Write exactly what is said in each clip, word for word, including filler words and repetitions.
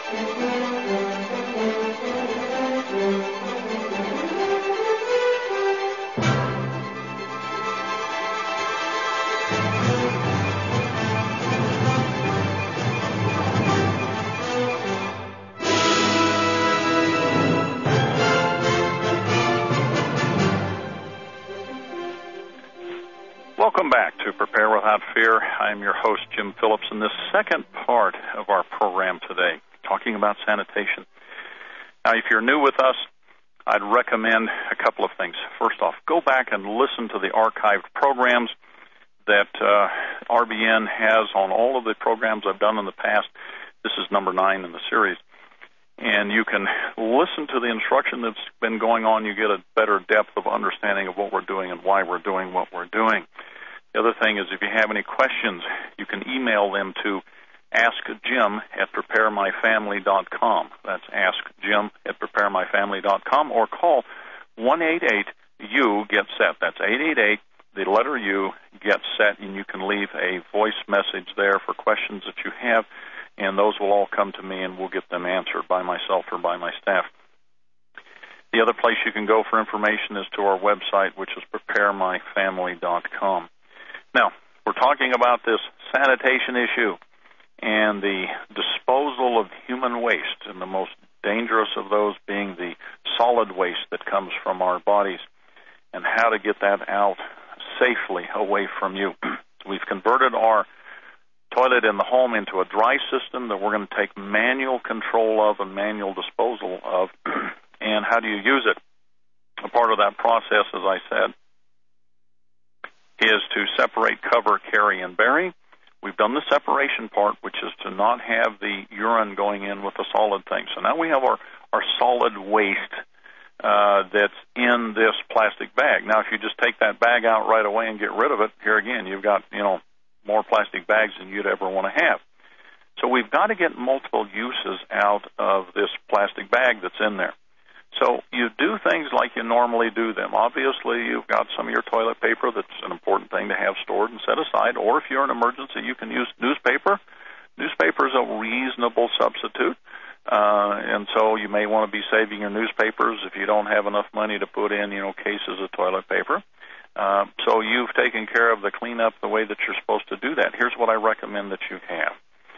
Welcome back to Prepare Without Fear. I'm your host, Jim Phillips, in this second part of our program today, talking about sanitation. Now, if you're new with us, I'd recommend a couple of things. First off, go back and listen to the archived programs that uh, R B N has on all of the programs I've done in the past. This is number nine in the series. And you can listen to the instruction that's been going on. You get a better depth of understanding of what we're doing and why we're doing what we're doing. The other thing is, if you have any questions, you can email them to askjim at prepare my family dot com. That's askjim at prepare my family dot com, or call one eight eight U get set. That's eight eight eight, the letter U, get set, and you can leave a voice message there for questions that you have, and those will all come to me, and we'll get them answered by myself or by my staff. The other place you can go for information is to our website, which is prepare my family dot com. Now, we're talking about this sanitation issue and the disposal of human waste, and the most dangerous of those being the solid waste that comes from our bodies, and how to get that out safely away from you. We've converted our toilet in the home into a dry system that we're going to take manual control of and manual disposal of. And how do you use it? A part of that process, as I said, is to separate, cover, carry, and bury. We've done the separation part, which is to not have the urine going in with the solid thing. So now we have our, our solid waste uh, that's in this plastic bag. Now, if you just take that bag out right away and get rid of it, here again, you've got, you know, more plastic bags than you'd ever want to have. So we've got to get multiple uses out of this plastic bag that's in there. So you do things like you normally do them. Obviously, you've got some of your toilet paper that's an important thing to have stored and set aside, or if you're in an emergency, you can use newspaper. Newspaper is a reasonable substitute, uh, and so you may want to be saving your newspapers if you don't have enough money to put in, you know, cases of toilet paper. Uh, so you've taken care of the cleanup the way that you're supposed to do that. Here's what I recommend that you have.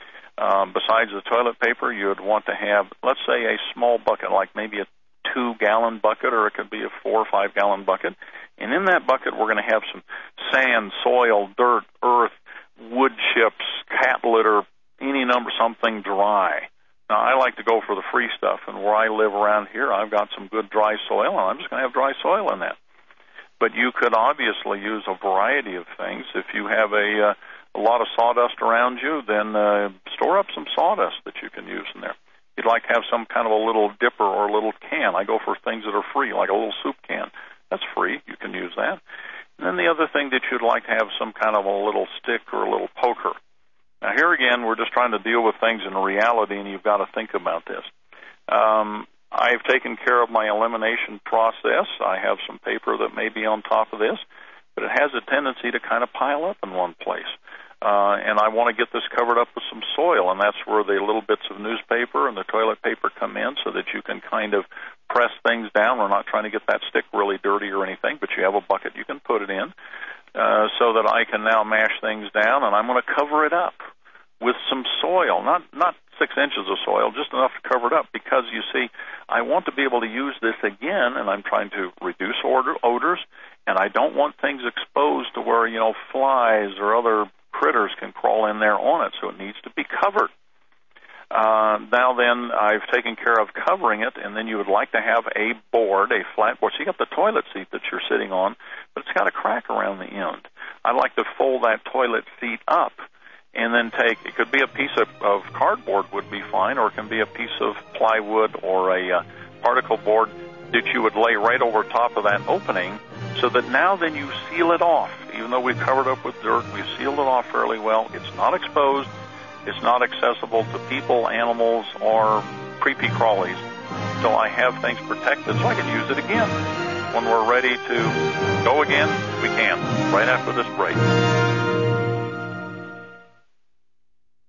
Um, besides the toilet paper, you would want to have, let's say, a small bucket, like maybe a two-gallon bucket, or it could be a four- or five-gallon bucket. And in that bucket, we're going to have some sand, soil, dirt, earth, wood chips, cat litter, any number, something dry. Now, I like to go for the free stuff, and where I live around here, I've got some good dry soil, and I'm just going to have dry soil in that. But you could obviously use a variety of things. If you have a, uh, a lot of sawdust around you, then uh, store up some sawdust that you can use in there. You'd like to have some kind of a little dipper or a little can. I go for things that are free, like a little soup can. That's free. You can use that. And then the other thing that you'd like to have some kind of a little stick or a little poker. Now, here again, we're just trying to deal with things in reality, and you've got to think about this. Um, I've taken care of my elimination process. I have some paper that may be on top of this, but it has a tendency to kind of pile up in one place. Uh, and I want to get this covered up with some soil, and that's where the little bits of newspaper and the toilet paper come in, so that you can kind of press things down. We're not trying to get that stick really dirty or anything, but you have a bucket you can put it in, uh, so that I can now mash things down, and I'm going to cover it up with some soil, not not six inches of soil, just enough to cover it up, because, you see, I want to be able to use this again, and I'm trying to reduce odor, odors, and I don't want things exposed to where, you know, flies or other critters can crawl in there on it, so it needs to be covered. Uh, now then, I've taken care of covering it, and then you would like to have a board, a flat board. So you got the toilet seat that you're sitting on, but it's got a crack around the end. I'd like to fold that toilet seat up, and then take, it could be a piece of, of cardboard would be fine, or it can be a piece of plywood or a uh, particle board that you would lay right over top of that opening, so that now then you seal it off. Even though we've covered up with dirt, we've sealed it off fairly well. It's not exposed. It's not accessible to people, animals, or creepy crawlies. So I have things protected so I can use it again. When we're ready to go again, we can, right after this break.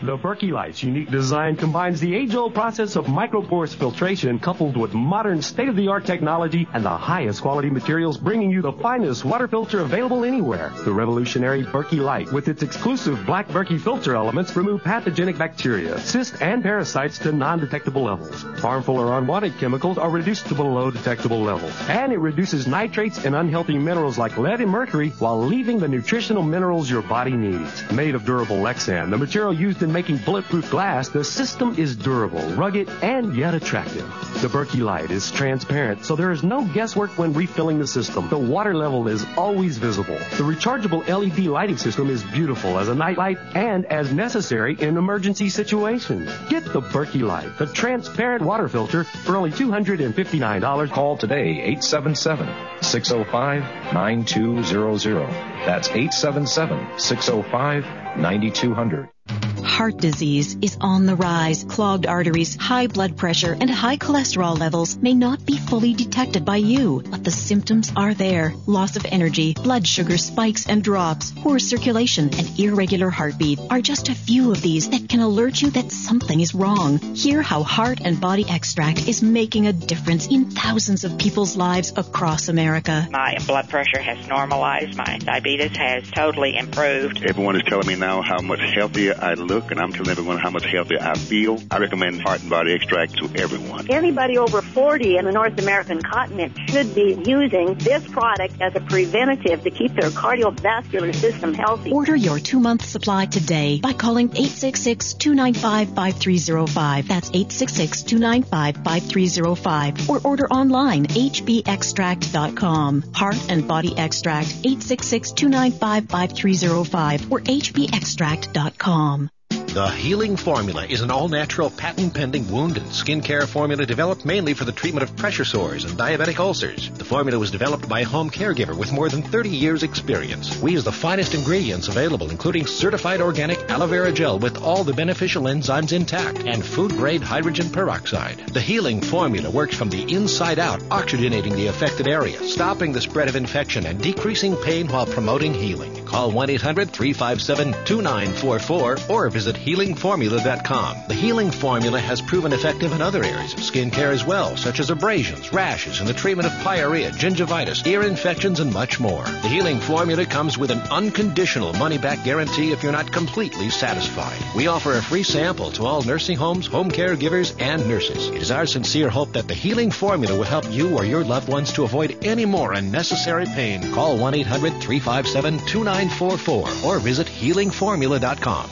The Berkey Light's unique design combines the age-old process of microporous filtration coupled with modern state-of-the-art technology and the highest quality materials, bringing you the finest water filter available anywhere. The revolutionary Berkey Light, with its exclusive black Berkey filter elements, remove pathogenic bacteria, cysts, and parasites to non-detectable levels. Harmful or unwanted chemicals are reduced to below detectable levels. And it reduces nitrates and unhealthy minerals like lead and mercury while leaving the nutritional minerals your body needs. Made of durable Lexan, the material used in making bulletproof glass, the system is durable, rugged, and yet attractive. The Berkey Light is transparent, so there is no guesswork when refilling the system. The water level is always visible. The rechargeable L E D lighting system is beautiful as a night light and as necessary in emergency situations. Get the Berkey Light, the transparent water filter, for only two hundred fifty-nine dollars. Call today, eight seven seven, six oh five, nine two zero zero. That's eight seven seven, six oh five, nine two zero zero. Heart disease is on the rise. Clogged arteries, high blood pressure, and high cholesterol levels may not be fully detected by you, but the symptoms are there. Loss of energy, blood sugar spikes and drops, poor circulation, and irregular heartbeat are just a few of these that can alert you that something is wrong. Hear how Heart and Body Extract is making a difference in thousands of people's lives across America. My blood pressure has normalized. My diabetes has totally improved. Everyone is telling me now how much healthier I look, and I'm telling everyone how much healthier I feel. I recommend Heart and Body Extract to everyone. Anybody over forty in the North American continent should be using this product as a preventative to keep their cardiovascular system healthy. Order your two-month supply today by calling eight six six, two nine five, five three zero five. That's eight six six, two nine five, five three zero five. Or order online, h b extract dot com. Heart and Body Extract, eight six six, two nine five, five three zero five or h b extract dot com. The Healing Formula is an all-natural, patent-pending wound and skin care formula developed mainly for the treatment of pressure sores and diabetic ulcers. The formula was developed by a home caregiver with more than thirty years' experience. We use the finest ingredients available, including certified organic aloe vera gel with all the beneficial enzymes intact and food-grade hydrogen peroxide. The Healing Formula works from the inside out, oxygenating the affected area, stopping the spread of infection, and decreasing pain while promoting healing. Call one eight hundred, three five seven, two nine four four or visit healing formula dot com. The Healing Formula has proven effective in other areas of skin care as well, such as abrasions, rashes, and the treatment of pyorrhea, gingivitis, ear infections, and much more. The Healing Formula comes with an unconditional money-back guarantee if you're not completely satisfied. We offer a free sample to all nursing homes, home caregivers, and nurses. It is our sincere hope that the Healing Formula will help you or your loved ones to avoid any more unnecessary pain. Call one eight hundred, three five seven, two nine four four or visit healing formula dot com.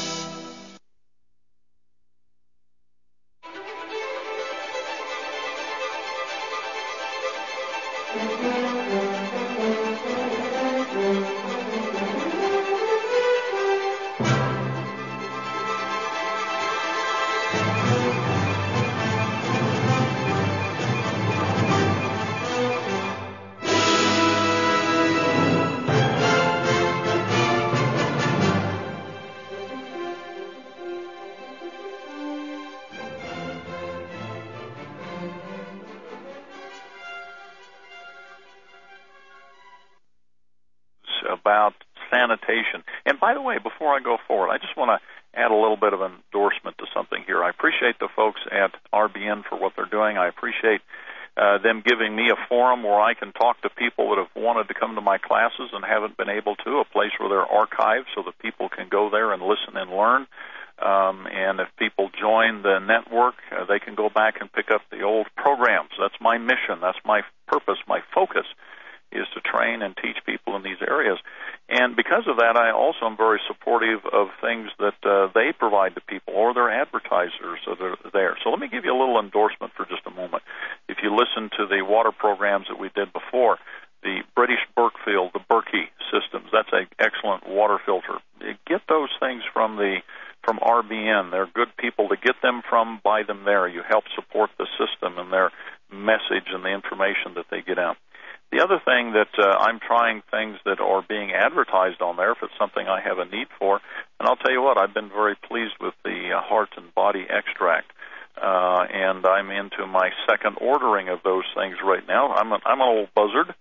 About sanitation. And by the way, before I go forward, I just want to add a little bit of endorsement to something here. I appreciate the folks at R B N for what they're doing. I appreciate uh, them giving me a forum where I can talk to people that have wanted to come to my classes and haven't been able to, a place where they're archived so that people can go there and listen and learn. Um, and if people join the network, uh, they can go back and pick up the old programs. That's my mission. That's my purpose, my focus, is to train and teach people in these areas. And because of that, I also am very supportive of things that uh, they provide to people or their advertisers that are there. So let me give you a little endorsement for just a moment. If you listen to the water programs that we did before, the British Berkfield, the Berkey systems, that's an excellent water filter. You get those things from the from R B N. They're good people to get them from, buy them there. You help support the system and their message and the information that they get out. The other thing that uh, I'm trying things that are being advertised on there, if it's something I have a need for, and I'll tell you what, I've been very pleased with the uh, Heart and Body Extract, uh, and I'm into my second ordering of those things right now. I'm, a, I'm an old buzzard,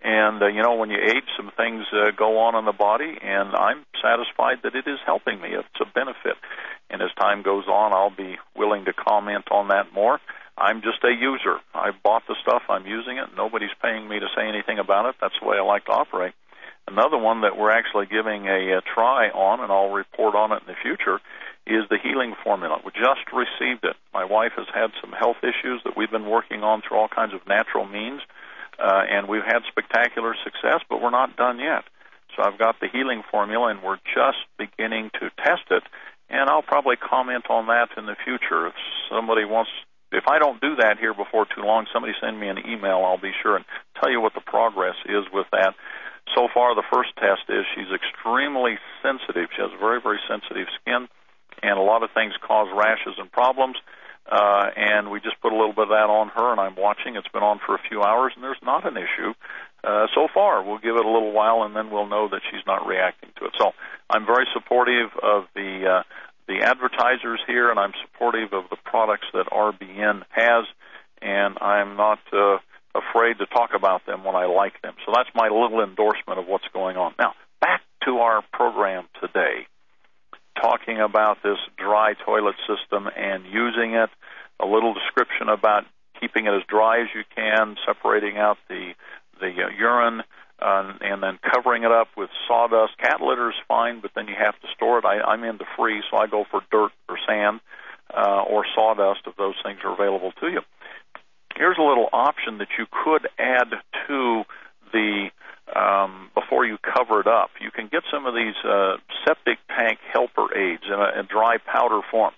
And, uh, you know, when you age, some things uh, go on in the body, and I'm satisfied that it is helping me. It's a benefit. And as time goes on, I'll be willing to comment on that more. I'm just a user. I bought the stuff. I'm using it. Nobody's paying me to say anything about it. That's the way I like to operate. Another one that we're actually giving a, a try on, and I'll report on it in the future, is the healing formula. We just received it. My wife has had some health issues that we've been working on through all kinds of natural means. Uh, and we've had spectacular success, but we're not done yet. So I've got the healing formula, and we're just beginning to test it, and I'll probably comment on that in the future. If somebody wants, if I don't do that here before too long, somebody send me an email. I'll be sure and tell you what the progress is with that. So far, the first test is she's extremely sensitive. She has very, very sensitive skin, and a lot of things cause rashes and problems. Uh, and we just put a little bit of that on her, and I'm watching. It's been on for a few hours, and there's not an issue uh, so far. We'll give it a little while, and then we'll know that she's not reacting to it. So I'm very supportive of the uh, the advertisers here, and I'm supportive of the products that R B N has, and I'm not uh, afraid to talk about them when I like them. So that's my little endorsement of what's going on. Now, back to our program today, talking about this dry toilet system and using it, a little description about keeping it as dry as you can, separating out the the uh, urine, uh, and then covering it up with sawdust. Cat litter is fine, but then you have to store it. I, I'm into free, so I go for dirt or sand uh, or sawdust if those things are available to you. Here's a little option that you could add to the Um, before you cover it up. You can get some of these uh, septic tank helper aids in a, in dry powder form.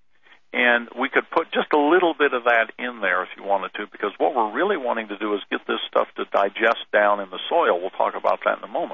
And we could put just a little bit of that in there if you wanted to, because what we're really wanting to do is get this stuff to digest down in the soil. We'll talk about that in a moment.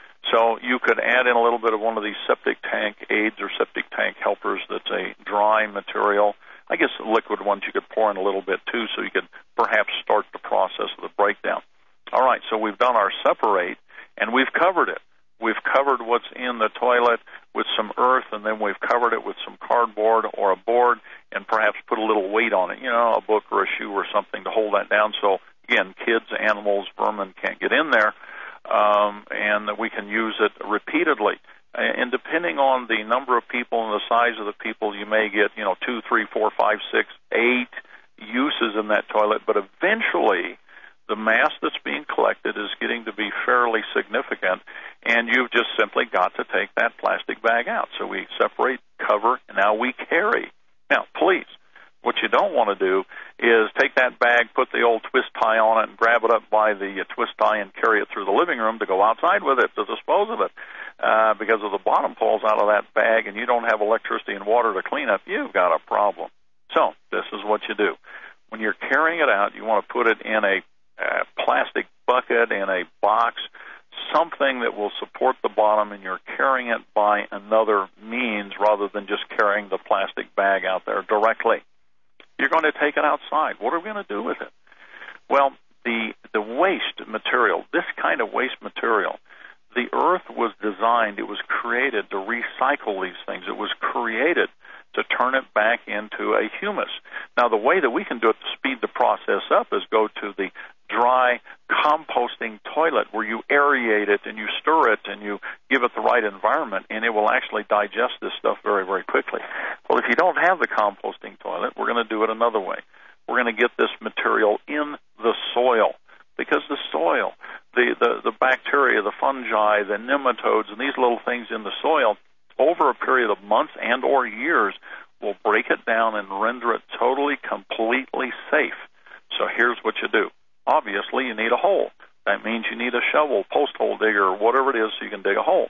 So you could add in a little bit of one of these septic tank aids or septic tank helpers that's a dry material. I guess the liquid ones you could pour in a little bit too, so you could perhaps start the process of the breakdown. All right, so we've done our separate, and we've covered it. We've covered what's in the toilet with some earth, and then we've covered it with some cardboard or a board and perhaps put a little weight on it, you know, a book or a shoe or something to hold that down so, again, kids, animals, vermin can't get in there, um, and that we can use it repeatedly. And depending on the number of people and the size of the people, you may get, you know, two, three, four, five, six, eight uses in that toilet, but eventually the mass that's being collected is getting to be fairly significant, and you've just simply got to take that plastic bag out. So we separate, cover, and now we carry. Now, please, what you don't want to do is take that bag, put the old twist tie on it, and grab it up by the uh, twist tie and carry it through the living room to go outside with it, to dispose of it. Uh, because if the bottom falls out of that bag and you don't have electricity and water to clean up, you've got a problem. So this is what you do. When you're carrying it out, you want to put it in a a plastic bucket in a box, something that will support the bottom, and you're carrying it by another means rather than just carrying the plastic bag out there directly. You're going to take it outside. What are we going to do with it? Well, the the waste material, this kind of waste material, the earth was designed, it was created to recycle these things. It was created to turn it back into a humus. Now, the way that we can do it to speed the process up is go to the dry composting toilet where you aerate it and you stir it and you give it the right environment, and it will actually digest this stuff very, very quickly. Well, if you don't have the composting toilet, we're going to do it another way. We're going to get this material in the soil, because the soil, the, the, the bacteria, the fungi, the nematodes, and these little things in the soil, over a period of months and or years, will break it down and render it totally, completely safe. So here's what you do. Obviously, you need a hole. That means you need a shovel, post hole digger, or whatever it is, so you can dig a hole.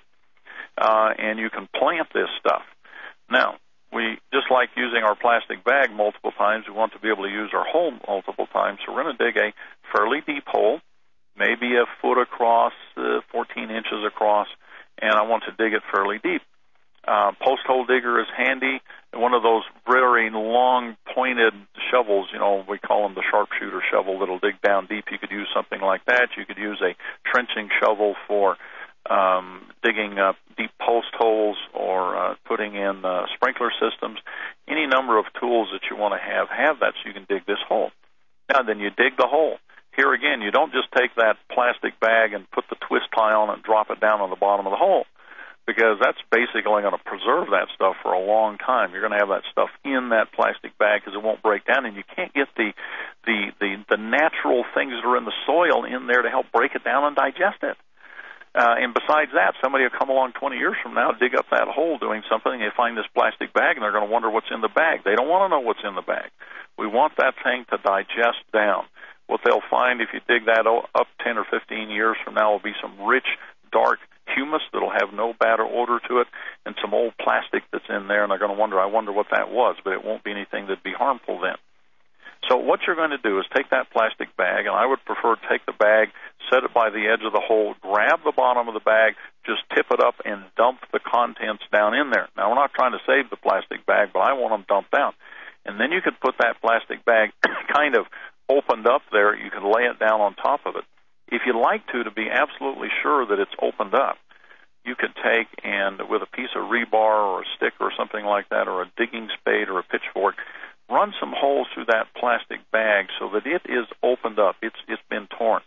Uh, and you can plant this stuff. Now, we just like using our plastic bag multiple times, we want to be able to use our hole multiple times. So we're going to dig a fairly deep hole, maybe a foot across, uh, fourteen inches across, and I want to dig it fairly deep. Uh, post hole digger is handy. One of those very long pointed shovels, you know, we call them the sharpshooter shovel that'll dig down deep. You could use something like that. You could use a trenching shovel for um, digging up deep post holes or uh, putting in uh, sprinkler systems. Any number of tools that you want to have, have that so you can dig this hole. Now then you dig the hole. Here again, you don't just take that plastic bag and put the twist tie on it and drop it down on the bottom of the hole, because that's basically going to preserve that stuff for a long time. You're going to have that stuff in that plastic bag because it won't break down, and you can't get the, the, the, the natural things that are in the soil in there to help break it down and digest it. Uh, and besides that, somebody will come along twenty years from now, dig up that hole doing something, and they find this plastic bag, and they're going to wonder what's in the bag. They don't want to know what's in the bag. We want that thing to digest down. What they'll find if you dig that up ten or fifteen years from now will be some rich, dark humus that'll have no bad odor to it, and some old plastic that's in there, and they're going to wonder, I wonder what that was, but it won't be anything that'd be harmful then. So what you're going to do is take that plastic bag, and I would prefer to take the bag, set it by the edge of the hole, grab the bottom of the bag, just tip it up, and dump the contents down in there. Now, we're not trying to save the plastic bag, but I want them dumped down. And then you could put that plastic bag kind of opened up there. You could lay it down on top of it. If you'd like to, to be absolutely sure that it's opened up, you could take and with a piece of rebar or a stick or something like that, or a digging spade or a pitchfork, run some holes through that plastic bag so that it is opened up. It's it's been torn.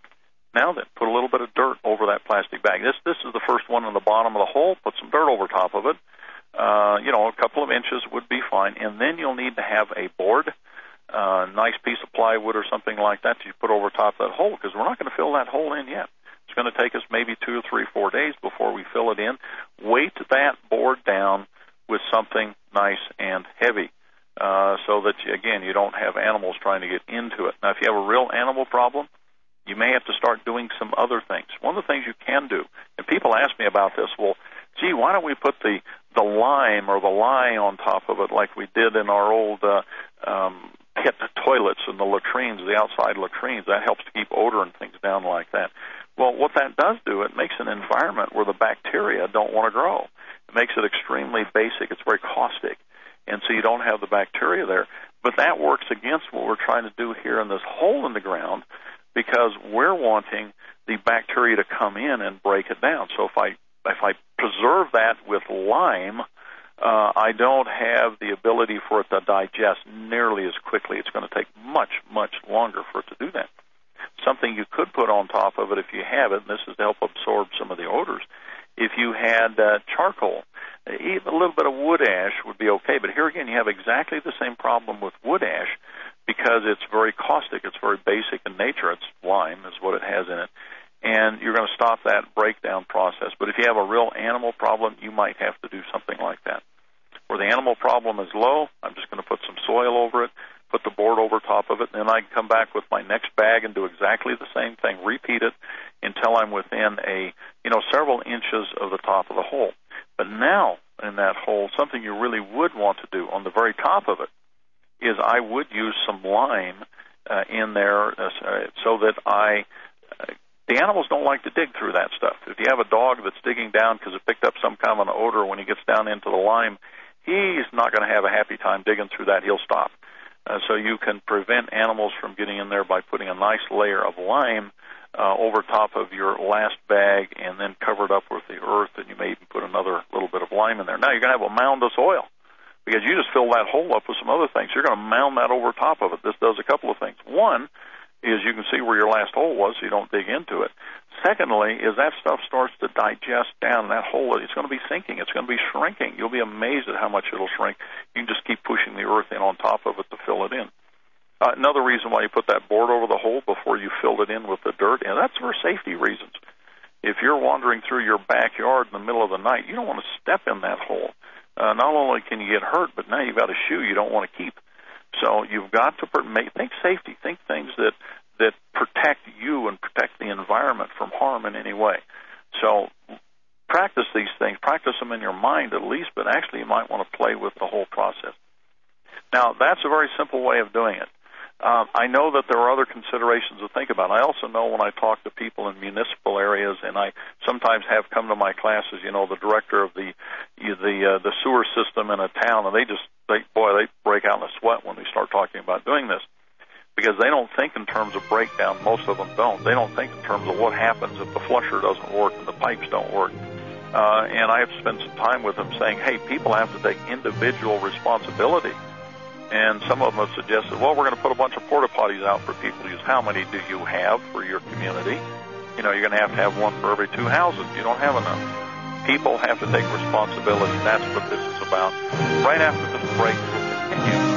Now then, put a little bit of dirt over that plastic bag. This this is the first one on the bottom of the hole. Put some dirt over top of it. Uh, you know, a couple of inches would be fine. And then you'll need to have a board, a uh, nice piece of plywood or something like that that you put over top of that hole, because we're not going to fill that hole in yet. It's going to take us maybe two or three, four days before we fill it in. Weight that board down with something nice and heavy. Uh, so that, you, again, you don't have animals trying to get into it. Now, if you have a real animal problem, you may have to start doing some other things. One of the things you can do, and people ask me about this, well, gee, why don't we put the, the lime or the lye on top of it like we did in our old uh, um, pit toilets and the latrines, the outside latrines? That helps to keep odor and things down like that. Well, what that does do, it makes an environment where the bacteria don't want to grow. It makes it extremely basic. It's very caustic. And so you don't have the bacteria there. But that works against what we're trying to do here in this hole in the ground, because we're wanting the bacteria to come in and break it down. So if I if I preserve that with lime, uh, I don't have the ability for it to digest nearly as quickly. It's going to take much, much longer for it to do that. Something you could put on top of it if you have it, and this is to help absorb some of the odors, if you had uh, charcoal, even a little bit of wood ash would be okay. But here again, you have exactly the same problem with wood ash, because it's very caustic. It's very basic in nature. It's lime is what it has in it. And you're going to stop that breakdown process. But if you have a real animal problem, you might have to do something like that. Where the animal problem is low, I'm just going to put some soil over it, put the board over top of it, and then I can come back with my next bag and do exactly the same thing, repeat it until I'm within a, you know, several inches of the top of the hole. But now in that hole, something you really would want to do on the very top of it is I would use some lime uh, in there uh, so that I, uh, the animals don't like to dig through that stuff. If you have a dog that's digging down because it picked up some kind of an odor when he gets down into the lime, he's not going to have a happy time digging through that. He'll stop. Uh, so you can prevent animals from getting in there by putting a nice layer of lime uh, over top of your last bag and then cover it up with the earth, and you may even put another little bit of lime in there. Now you're going to have a mound of soil, because you just fill that hole up with some other things. You're going to mound that over top of it. This does a couple of things. One is you can see where your last hole was so you don't dig into it. Secondly is that stuff starts to digest down that hole. It's going to be sinking. It's going to be shrinking. You'll be amazed at how much it'll shrink. You can just keep pushing the earth in on top of it to fill it in. Uh, another reason why you put that board over the hole before you fill it in with the dirt, and that's for safety reasons. If you're wandering through your backyard in the middle of the night, you don't want to step in that hole. Uh, not only can you get hurt, but now you've got a shoe you don't want to keep. So you've got to make, think safety. Think things that, that protect you and protect the environment from harm in any way. So practice these things. Practice them in your mind at least, but actually you might want to play with the whole process. Now, that's a very simple way of doing it. Uh, I know that there are other considerations to think about. I also know when I talk to people in municipal areas, and I sometimes have come to my classes, you know, the director of the the uh, the sewer system in a town, and they just, they, boy, they break out in a sweat when we start talking about doing this, because they don't think in terms of breakdown. Most of them don't. They don't think in terms of what happens if the flusher doesn't work and the pipes don't work. Uh, and I have spent some time with them saying, hey, people have to take individual responsibility And some of them have suggested, well, we're going to put a bunch of porta potties out for people to use. How many do you have for your community? You know, you're going to have to have one for every two houses. You don't have enough. People have to take responsibility. That's what this is about. Right after this break, we'll continue.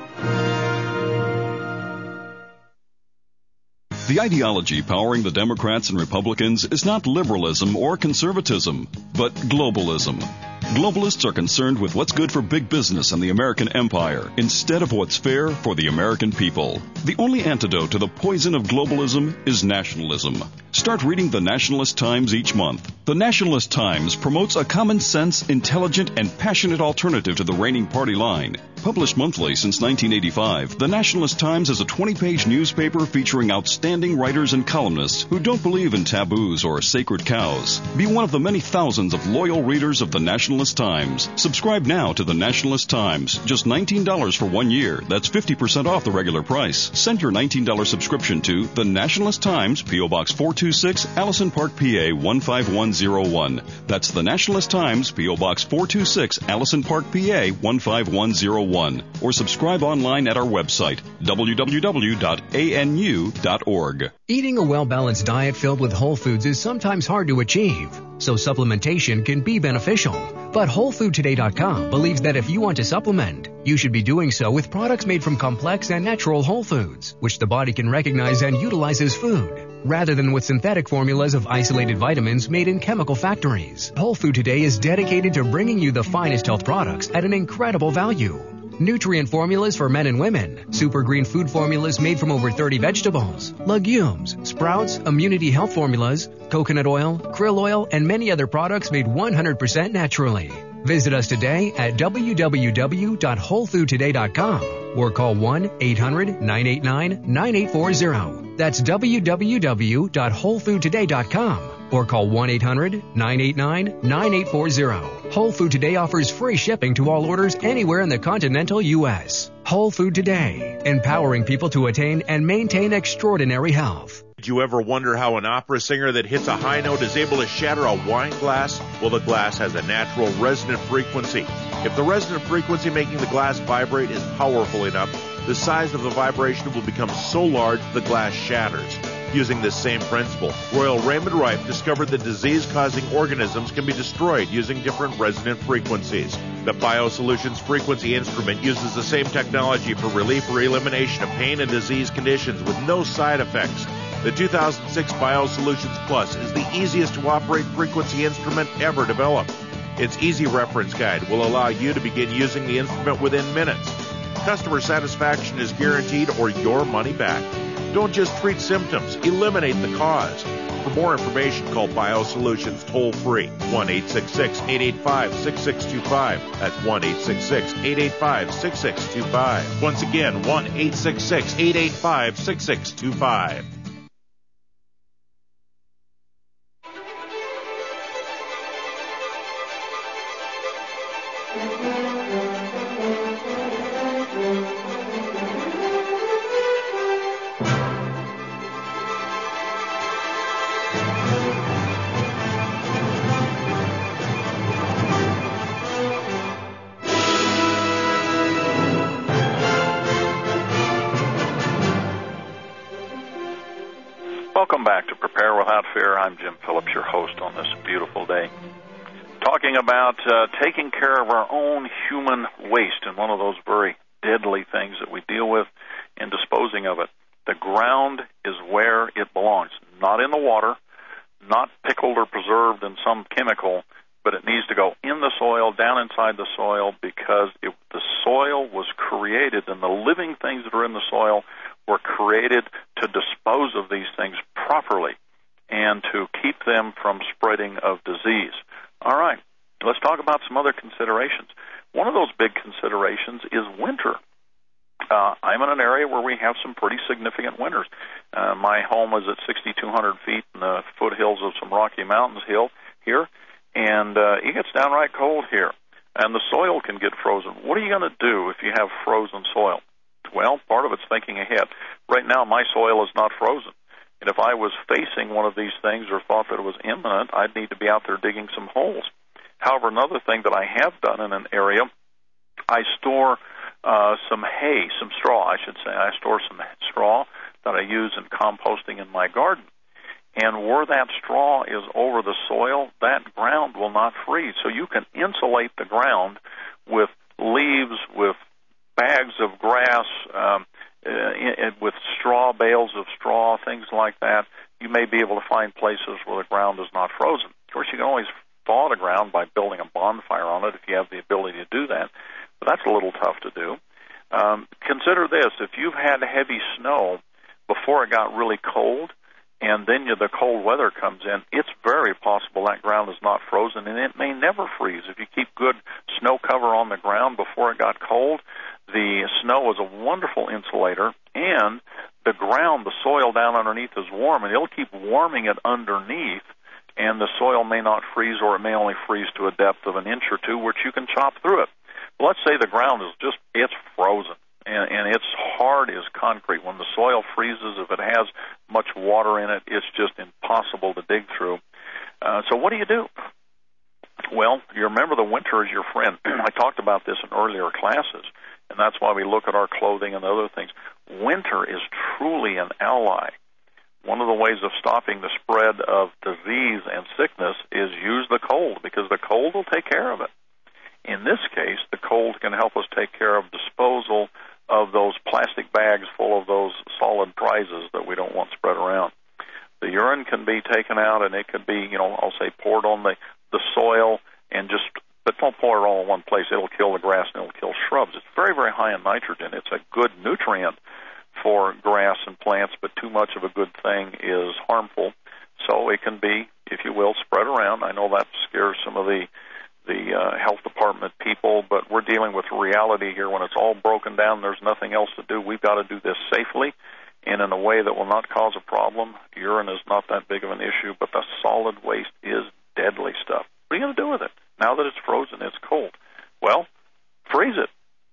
The ideology powering the Democrats and Republicans is not liberalism or conservatism, but globalism. Globalists are concerned with what's good for big business and the American empire instead of what's fair for the American people. The only antidote to the poison of globalism is nationalism. Start reading the Nationalist Times each month. The Nationalist Times promotes a common sense, intelligent, and passionate alternative to the reigning party line. Published monthly since nineteen eighty-five, the Nationalist Times is a twenty-page newspaper featuring outstanding writers and columnists who don't believe in taboos or sacred cows. Be one of the many thousands of loyal readers of the Nationalist Times. Subscribe now to the Nationalist Times. Just nineteen dollars for one year. That's fifty percent off the regular price. Send your nineteen dollars subscription to the Nationalist Times, P O. Box four two six, Allison Park, P A one five one zero one. That's the Nationalist Times, P O. Box four two six, Allison Park, P A one five one zero one. Or subscribe online at our website, w w w dot a n u dot org. Eating a well-balanced diet filled with whole foods is sometimes hard to achieve, so supplementation can be beneficial. But Whole Food Today dot com believes that if you want to supplement, you should be doing so with products made from complex and natural whole foods, which the body can recognize and utilize as food, rather than with synthetic formulas of isolated vitamins made in chemical factories. Whole Food Today is dedicated to bringing you the finest health products at an incredible value. Nutrient formulas for men and women, super green food formulas made from over thirty vegetables, legumes, sprouts, immunity health formulas, coconut oil, krill oil, and many other products made one hundred percent naturally. Visit us today at w w w dot whole food today dot com or call one eight hundred nine eight nine nine eight four zero. That's w w w dot whole food today dot com or call one eight hundred nine eight nine nine eight four zero. Whole Food Today offers free shipping to all orders anywhere in the continental U S. Whole Food Today, empowering people to attain and maintain extraordinary health. Did you ever wonder how an opera singer that hits a high note is able to shatter a wine glass? Well, the glass has a natural resonant frequency. If the resonant frequency making the glass vibrate is powerful enough, the size of the vibration will become so large the glass shatters. Using this same principle, Royal Raymond Rife discovered that disease-causing organisms can be destroyed using different resonant frequencies. The BioSolutions Frequency Instrument uses the same technology for relief or elimination of pain and disease conditions with no side effects. The two thousand six BioSolutions Plus is the easiest to operate frequency instrument ever developed. Its easy reference guide will allow you to begin using the instrument within minutes. Customer satisfaction is guaranteed or your money back. Don't just treat symptoms, eliminate the cause. For more information, call BioSolutions toll-free, one eight six six, eight eight five, six six two five. That's one eight six six, eight eight five, six six two five. Once again, one eight six six, eight eight five, six six two five. Welcome back to Prepare Without Fear. I'm Jim Phillips, your host on this beautiful day. Talking about uh, taking care of our own human waste, and one of those very deadly things that we deal with in disposing of it. The ground is where it belongs, not in the water, not pickled or preserved in some chemical, but it needs to go in the soil, down inside the soil, because it, the soil was created, and the living things that are in the soil were created to dispose of these things properly and to keep them from spreading of disease. All right, let's talk about some other considerations. One of those big considerations is winter. Uh, I'm in an area where we have some pretty significant winters. Uh, my home is at six thousand two hundred feet in the foothills of some Rocky Mountains hill here, and uh, it gets downright cold here, and the soil can get frozen. What are you going to do if you have frozen soil? Well, part of it's thinking ahead. Right now, my soil is not frozen. And if I was facing one of these things or thought that it was imminent, I'd need to be out there digging some holes. However, another thing that I have done in an area, I store uh, some hay, some straw, I should say. I store some straw that I use in composting in my garden. And where that straw is over the soil, that ground will not freeze. So you can insulate the ground with leaves, with bags of grass, um, uh, with straw, bales of straw, things like that. You may be able to find places where the ground is not frozen. Of course, you can always thaw the ground by building a bonfire on it if you have the ability to do that, but that's a little tough to do. Um, consider this. If you've had heavy snow before it got really cold, and then you, the cold weather comes in, it's very possible that ground is not frozen, and it may never freeze. If you keep good snow cover on the ground before it got cold, the snow is a wonderful insulator, and the ground, the soil down underneath is warm, and it'll keep warming it underneath, and the soil may not freeze, or it may only freeze to a depth of an inch or two, which you can chop through it. But let's say the ground is just, it's frozen. And, and it's hard as concrete. When the soil freezes, if it has much water in it, it's just impossible to dig through. Uh, so what do you do? Well, you remember the winter is your friend. I talked about this in earlier classes, and that's why we look at our clothing and other things. Winter is truly an ally. One of the ways of stopping the spread of disease and sickness is use the cold, because the cold will take care of it. In this case, the cold can help us take care of disposal of those plastic bags full of those solid prizes that we don't want spread around. The urine can be taken out, and it could be, you know, I'll say poured on the, the soil, and just, but don't pour it all in one place. It'll kill the grass and it'll kill shrubs. It's very, very high in nitrogen. It's a good nutrient for grass and plants, but too much of a good thing is harmful. So it can be, if you will, spread around. I know that scares some of the the uh, health department people, but we're dealing with reality here. When it's all broken down, there's nothing else to do. We've got to do this safely and in a way that will not cause a problem. Urine is not that big of an issue, but the solid waste is deadly stuff. What are you going to do with it? Now that it's frozen, it's cold. Well, freeze it.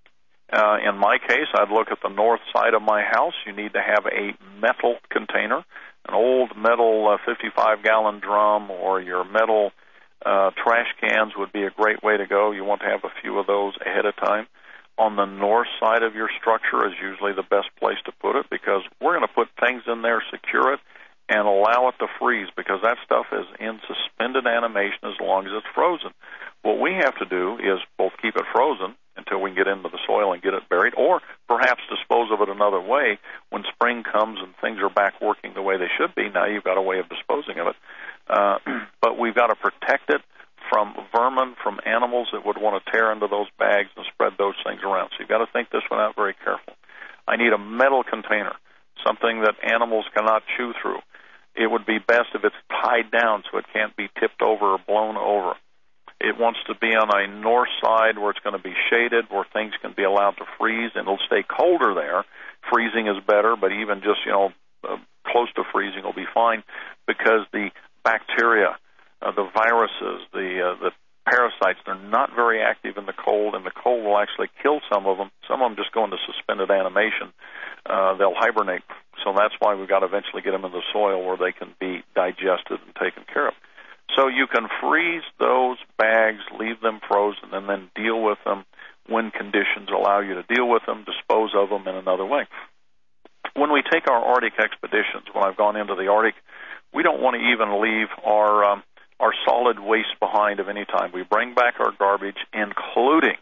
Uh, in my case, I'd look at the north side of my house. You need to have a metal container, an old metal uh, fifty-five gallon drum, or your metal Uh, trash cans would be a great way to go. You want to have a few of those ahead of time. On the north side of your structure is usually the best place to put it, because we're going to put things in there, secure it, and allow it to freeze, because that stuff is in suspended animation as long as it's frozen. What we have to do is both keep it frozen until we can get into the soil and get it buried, or perhaps dispose of it another way. When spring comes and things are back working the way they should be, now you've got a way of disposing of it. Uh, but we've got to protect it from vermin, from animals that would want to tear into those bags and spread those things around. So you've got to think this one out very careful. I need a metal container, something that animals cannot chew through. It would be best if it's tied down so it can't be tipped over or blown over. It wants to be on a north side where it's going to be shaded, where things can be allowed to freeze, and it'll stay colder there. Freezing is better, but even just, you know, uh, close to freezing will be fine, because the bacteria, uh, the viruses, the uh, the parasites, they're not very active in the cold, and the cold will actually kill some of them. Some of them just go into suspended animation. Uh, they'll hibernate. So that's why we've got to eventually get them in the soil where they can be digested and taken care of. So you can freeze those bags, leave them frozen, and then deal with them when conditions allow you to deal with them, dispose of them in another way. When we take our Arctic expeditions, when I've gone into the Arctic, we don't want to even leave our um, our solid waste behind of any time. We bring back our garbage, including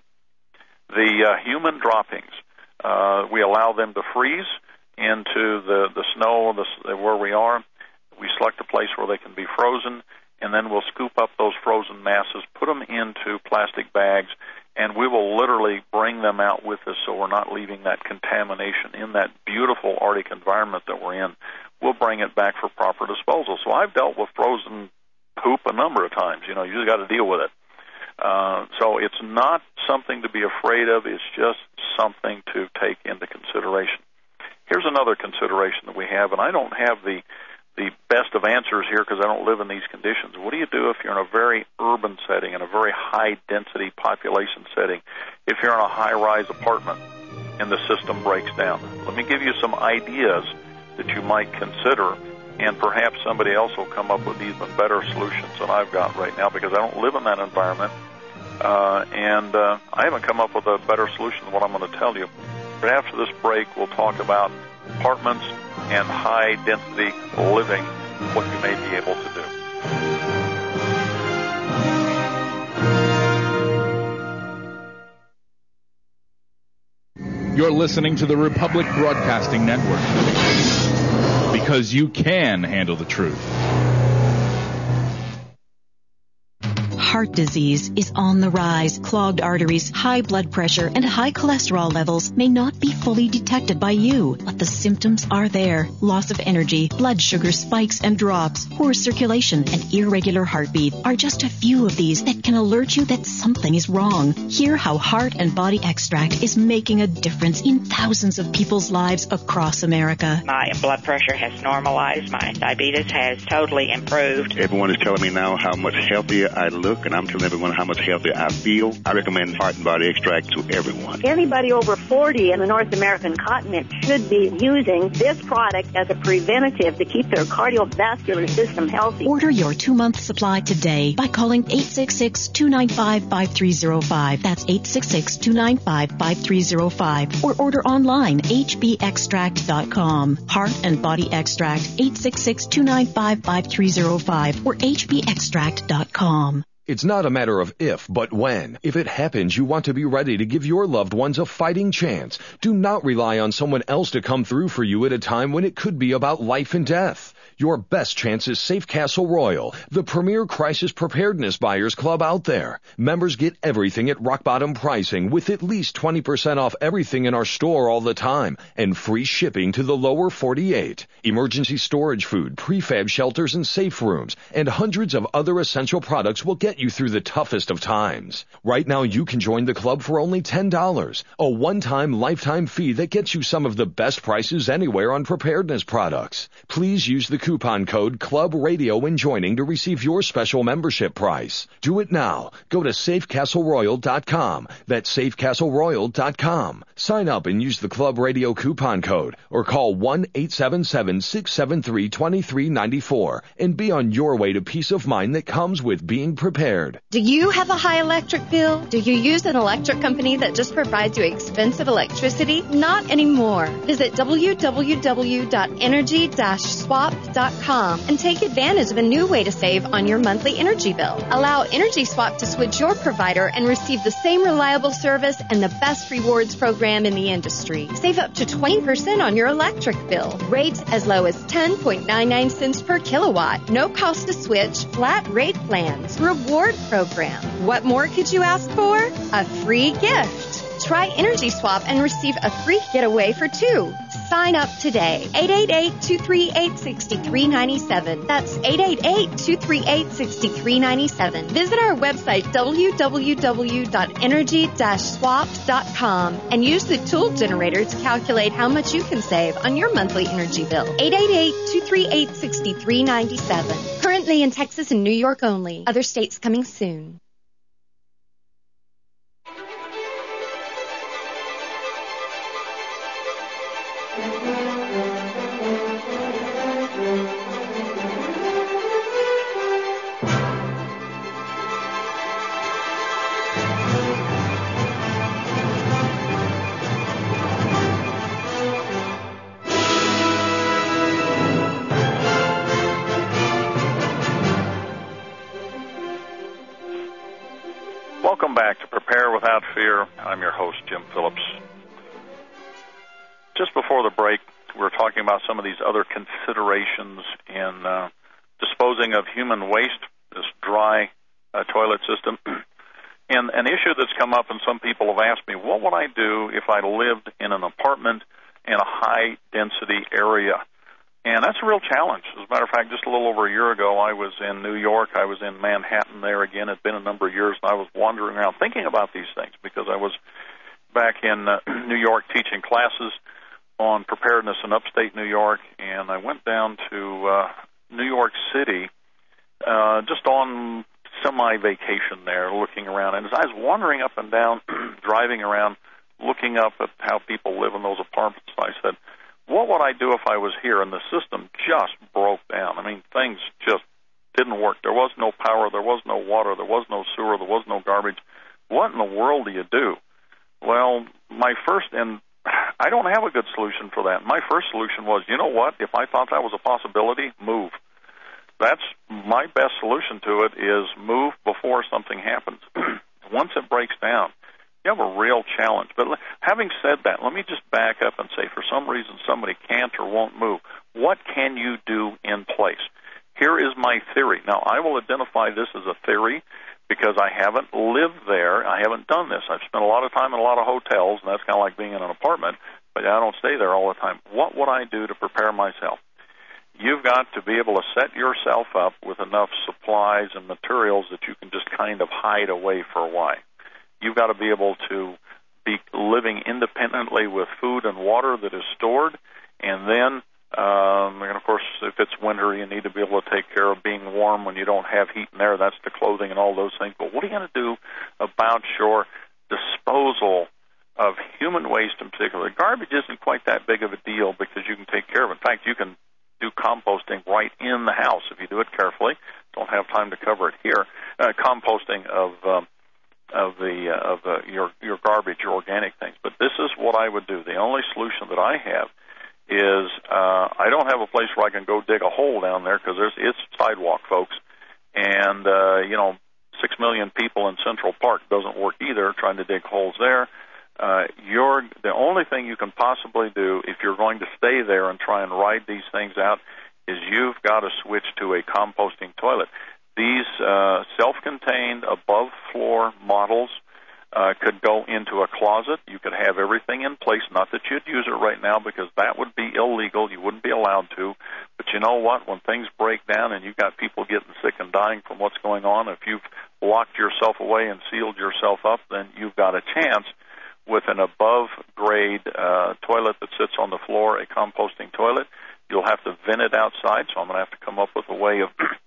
the uh, human droppings. Uh, we allow them to freeze into the, the snow the, where we are. We select a place where they can be frozen, and then we'll scoop up those frozen masses, put them into plastic bags, and we will literally bring them out with us so we're not leaving that contamination in that beautiful Arctic environment that we're in. We'll bring it back for proper disposal. So I've dealt with frozen poop a number of times. You know, you just got to deal with it. Uh, so it's not something to be afraid of. It's just something to take into consideration. Here's another consideration that we have, and I don't have the the best of answers here because I don't live in these conditions. What do you do if you're in a very urban setting, in a very high-density population setting, if you're in a high-rise apartment and the system breaks down? Let me give you some ideas that you might consider, and perhaps somebody else will come up with even better solutions than I've got right now, because I don't live in that environment. Uh, and uh, I haven't come up with a better solution than what I'm going to tell you. But after this break, we'll talk about apartments and high-density living, what you may be able to do. You're listening to the Republic Broadcasting Network, because you can handle the truth. Heart disease is on the rise. Clogged arteries, high blood pressure, and high cholesterol levels may not be fully detected by you, but the symptoms are there. Loss of energy, blood sugar spikes and drops, poor circulation, and irregular heartbeat are just a few of these that can alert you that something is wrong. Hear how Heart and Body Extract is making a difference in thousands of people's lives across America. My blood pressure has normalized. My diabetes has totally improved. Everyone is telling me now how much healthier I look, and I'm telling everyone how much healthier I feel. I recommend Heart and Body Extract to everyone. Anybody over forty in the North American continent should be using this product as a preventative to keep their cardiovascular system healthy. Order your two-month supply today by calling eight six six, two nine five, five three zero five. That's eight six six, two nine five, five three zero five. Or order online, h b extract dot com. Heart and Body Extract, eight six six, two nine five, five three zero five or h b extract dot com. It's not a matter of if, but when. If it happens, you want to be ready to give your loved ones a fighting chance. Do not rely on someone else to come through for you at a time when it could be about life and death. Your best chance is Safe Castle Royal, the premier crisis preparedness buyers club out there. Members get everything at rock bottom pricing with at least twenty percent off everything in our store all the time and free shipping to the lower forty-eight. Emergency storage food, prefab shelters and safe rooms, and hundreds of other essential products will get you through the toughest of times. Right now you can join the club for only ten dollars, a one-time lifetime fee that gets you some of the best prices anywhere on preparedness products. Please use the coupon code Club Radio when joining to receive your special membership price. Do it now. Go to safe castle royal dot com. That's safe castle royal dot com. Sign up and use the Club Radio coupon code or call one eight seven seven, six seven three, two three nine four and be on your way to peace of mind that comes with being prepared. Do you have a high electric bill? Do you use an electric company that just provides you expensive electricity? Not anymore. Visit w w w dot energy dash swap dot com and take advantage of a new way to save on your monthly energy bill. Allow Energy Swap to switch your provider and receive the same reliable service and the best rewards program in the industry. Save up to twenty percent on your electric bill. Rates as low as ten point nine nine cents per kilowatt. No cost to switch. Flat rate plans. Reward program. What more could you ask for? A free gift. Try Energy Swap and receive a free getaway for two. Sign up today. eight eight eight, two three eight, six three nine seven. That's eight eight eight, two three eight, six three nine seven. Visit our website, w w w dot energy dash swap dot com, and use the tool generator to calculate how much you can save on your monthly energy bill. eight eight eight, two three eight, six three nine seven. Currently in Texas and New York only. Other states coming soon. Welcome back to Prepare Without Fear. I'm your host, Jim Phillips. Just before the break, we were talking about some of these other considerations in uh, disposing of human waste, this dry uh, toilet system. And an issue that's come up, and some people have asked me, what would I do if I lived in an apartment in a high-density area? And that's a real challenge. As a matter of fact, just a little over a year ago, I was in New York. I was in Manhattan there again. It's been a number of years, and I was wandering around thinking about these things because I was back in uh, New York teaching classes on preparedness in upstate New York, and I went down to uh, New York City uh, just on semi-vacation there, looking around. And as I was wandering up and down, driving around, looking up at how people live in those apartments, I said, what would I do if I was here? And the system just broke down. I mean, things just didn't work. There was no power. There was no water. There was no sewer. There was no garbage. what in the world do you do? Well, my first, and I don't have a good solution for that. My first solution was, you know what, if I thought that was a possibility, move. That's my best solution to it, is move before something happens. Once it breaks down, you have a real challenge. But having said that, let me just back up and say, for some reason somebody can't or won't move. What can you do in place? Here is my theory. Now, I will identify this as a theory because I haven't lived there. I haven't done this. I've spent a lot of time in a lot of hotels, and that's kind of like being in an apartment, but I don't stay there all the time. What would I do to prepare myself? You've got to be able to set yourself up with enough supplies and materials that you can just kind of hide away for a while. You've got to be able to be living independently with food and water that is stored, and then, um, and of course, if it's winter, you need to be able to take care of being warm when you don't have heat in there. That's the clothing and all those things. But what are you going to do about your disposal of human waste in particular? Garbage isn't quite that big of a deal because you can take care of it. In fact, you can do composting right in the house if you do it carefully. Don't have time to cover it here. Uh, composting of um, of the uh, of uh, your your garbage, your organic things. But this is what I would do. The only solution that I have is uh, I don't have a place where I can go dig a hole down there because there's it's sidewalk, folks, and uh, you know six million people in Central Park doesn't work either. Trying to dig holes there. Uh, you're the only thing you can possibly do if you're going to stay there and try and ride these things out is you've got to switch to a composting toilet. These uh, self-contained above-floor models uh, could go into a closet. You could have everything in place. Not that you'd use it right now because that would be illegal. You wouldn't be allowed to. But you know what? When things break down and you've got people getting sick and dying from what's going on, if you've locked yourself away and sealed yourself up, then you've got a chance with an above-grade uh, toilet that sits on the floor, a composting toilet. You'll have to vent it outside, so I'm going to have to come up with a way of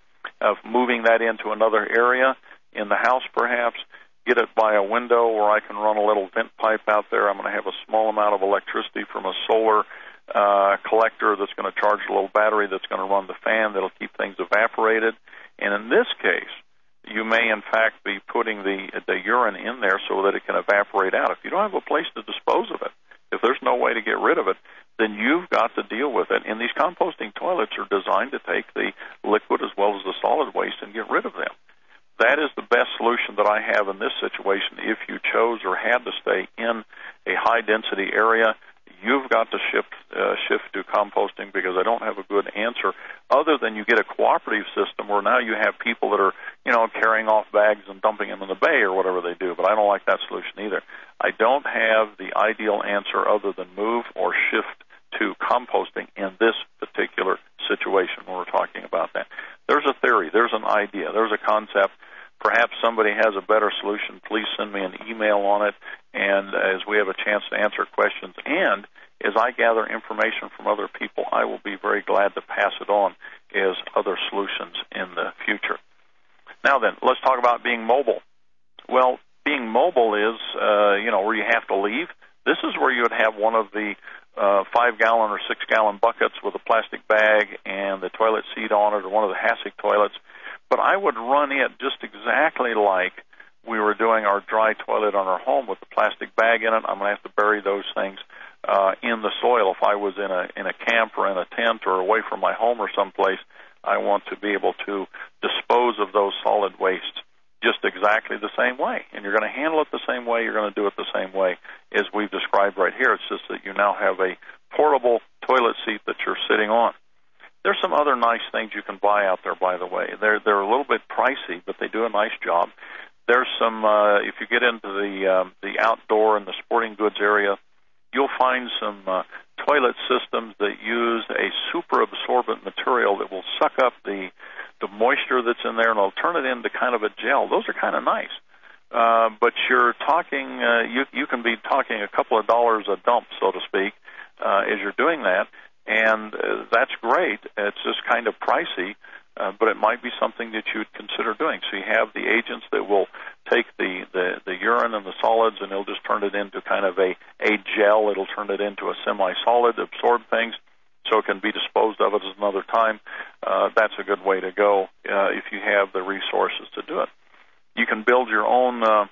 of moving that into another area in the house, perhaps, get it by a window where I can run a little vent pipe out there. I'm going to have a small amount of electricity from a solar uh, collector that's going to charge a little battery that's going to run the fan that'll keep things evaporated. And in this case, you may, in fact, be putting the the urine in there so that it can evaporate out. If you don't have a place to dispose of it, if there's no way to get rid of it, then you've got to deal with it. And these composting toilets are designed to take the liquid as well as the solid waste and get rid of them. That is the best solution that I have in this situation. If you chose or had to stay in a high-density area, you've got to shift uh, shift to composting because I don't have a good answer other than you get a cooperative system where now you have people that are, you know, carrying off bags and dumping them in the bay or whatever they do. But I don't like that solution either. I don't have the ideal answer other than move or shift to composting in this particular situation when we're talking about that. There's a theory. There's an idea. There's a concept. Perhaps somebody has a better solution. Please send me an email on it, and as we have a chance to answer questions, and as I gather information from other people, I will be very glad to pass it on as other solutions in the future. Now then, let's talk about being mobile. Well, being mobile is, uh, you know, where you have to leave. This is where you would have one of the uh, five-gallon or six-gallon buckets with a plastic bag and the toilet seat on it, or one of the Hasek toilets. But I would run it just exactly like we were doing our dry toilet on our home with the plastic bag in it. I'm going to have to bury those things uh, in the soil. If I was in a in a camp or in a tent or away from my home or someplace, I want to be able to dispose of those solid wastes just exactly the same way. And you're going to handle it the same way. You're going to do it the same way as we've described right here. It's just that you now have a portable toilet seat that you're sitting on. There's some other nice things you can buy out there, by the way. They're they're a little bit pricey, but they do a nice job. There's some, uh, if you get into the um, the outdoor and the sporting goods area, you'll find some uh, toilet systems that use a super absorbent material that will suck up the the moisture that's in there and it'll turn it into kind of a gel. Those are kind of nice. Uh, but you're talking, uh, you you can be talking a couple of dollars a dump, so to speak, uh, as you're doing that. And uh, that's great. It's just kind of pricey, uh, but it might be something that you'd consider doing. So you have the agents that will take the, the, the urine and the solids, and they'll just turn it into kind of a, a gel. It'll turn it into a semi-solid, absorb things, so it can be disposed of at another time. Uh, that's a good way to go uh, if you have the resources to do it. You can build your own uh,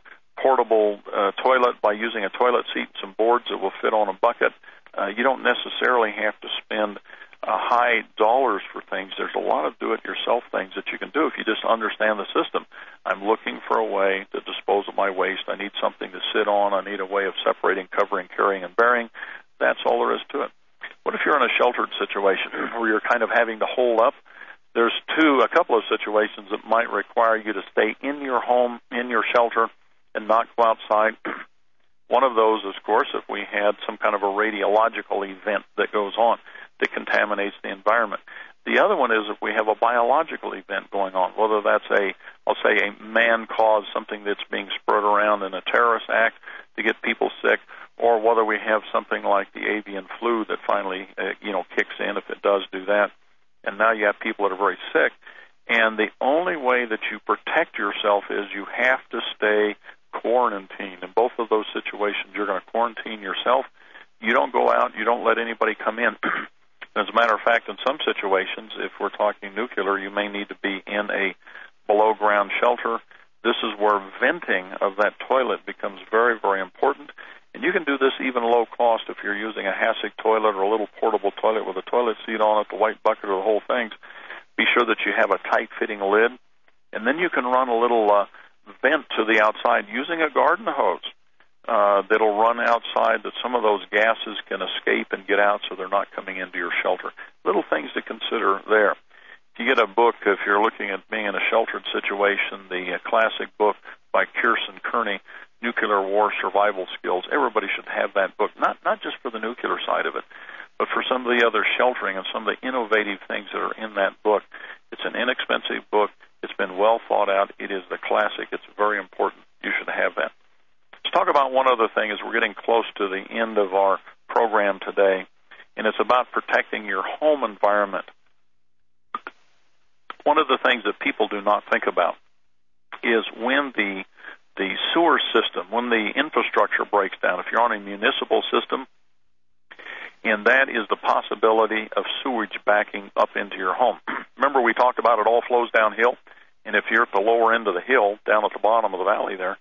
portable uh, toilet by using a toilet seat and some boards that will fit on a bucket. Uh, you don't necessarily have to spend uh, high dollars for things. There's a lot of do-it-yourself things that you can do if you just understand the system. I'm looking for a way to dispose of my waste. I need something to sit on. I need a way of separating, covering, carrying, and burying. That's all there is to it. What if you're in a sheltered situation where you're kind of having to hold up? There's two, a couple of situations that might require you to stay in your home, in your shelter, and not go outside. One of those is, of course, if we had some kind of a radiological event that goes on that contaminates the environment. The other one is if we have a biological event going on, whether that's a, I'll say, a man-caused something that's being spread around in a terrorist act to get people sick, or whether we have something like the avian flu that finally, uh, you know, kicks in if it does do that. And now you have people that are very sick. And the only way that you protect yourself is you have to stay quarantined. In both of those situations, you're going to quarantine yourself. You don't go out. You don't let anybody come in. As a matter of fact, in some situations, if we're talking nuclear, you may need to be in a below-ground shelter. This is where venting of that toilet becomes very, very important. And you can do this even low cost if you're using a Hasek toilet or a little portable toilet with a toilet seat on it, the white bucket or the whole thing. Be sure that you have a tight-fitting lid. And then you can run a little uh, vent to the outside using a garden hose uh, that'll run outside that some of those gases can escape and get out so they're not coming into your shelter. Little things to consider there. If you get a book, if you're looking at being in a sheltered situation, the uh, classic book by Kirsten Kearney, Nuclear War Survival Skills, everybody should have that book, not not just for the nuclear side of it, but for some of the other sheltering and some of the innovative things that are in that book. It's an inexpensive book. It's been well thought out. It is the classic. It's very important. You should have that. Let's talk about one other thing as we're getting close to the end of our program today, and it's about protecting your home environment. One of the things that people do not think about is when the the sewer system, when the infrastructure breaks down, if you're on a municipal system, and that is the possibility of sewage backing up into your home. Remember we talked about it all flows downhill, and if you're at the lower end of the hill, down at the bottom of the valley there,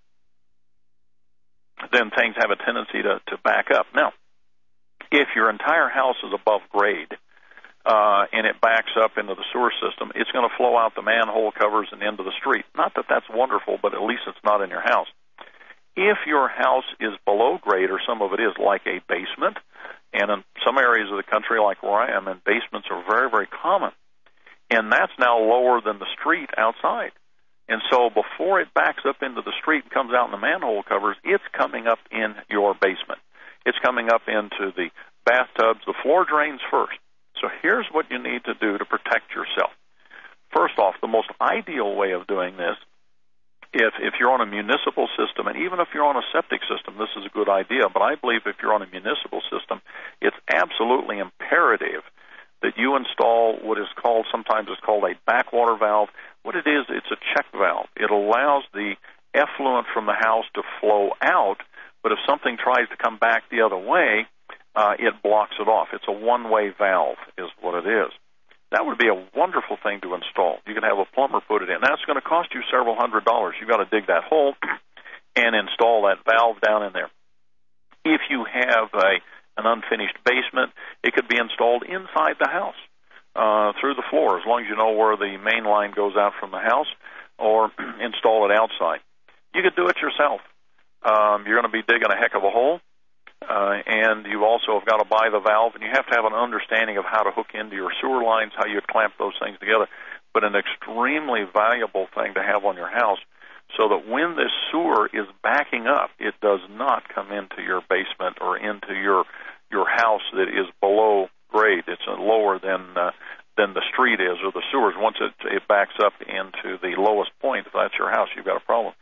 then things have a tendency to, to back up. Now, if your entire house is above grade, Uh, and it backs up into the sewer system, it's going to flow out the manhole covers and into the street. Not that that's wonderful, but at least it's not in your house. If your house is below grade, or some of it is like a basement, and in some areas of the country like where I am, and basements are very, very common, and that's now lower than the street outside. And so before it backs up into the street and comes out in the manhole covers, it's coming up in your basement. It's coming up into the bathtubs, the floor drains first. So here's what you need to do to protect yourself. First off, the most ideal way of doing this, if if you're on a municipal system, and even if you're on a septic system, this is a good idea, but I believe if you're on a municipal system, it's absolutely imperative that you install what is called, sometimes it's called a backwater valve. What it is, it's a check valve. It allows the effluent from the house to flow out, but if something tries to come back the other way, Uh, it blocks it off. It's a one-way valve is what it is. That would be a wonderful thing to install. You can have a plumber put it in. That's going to cost you several hundred dollars. You've got to dig that hole and install that valve down in there. If you have a, an unfinished basement, it could be installed inside the house uh, through the floor, as long as you know where the main line goes out from the house, or install it outside. You could do it yourself. Um, you're going to be digging a heck of a hole. Uh, and you also have got to buy the valve, and you have to have an understanding of how to hook into your sewer lines, how you clamp those things together. But an extremely valuable thing to have on your house so that when this sewer is backing up, it does not come into your basement or into your your house that is below grade. It's lower than uh, than the street is or the sewers. Once it, it backs up into the lowest point, if that's your house, you've got a problem.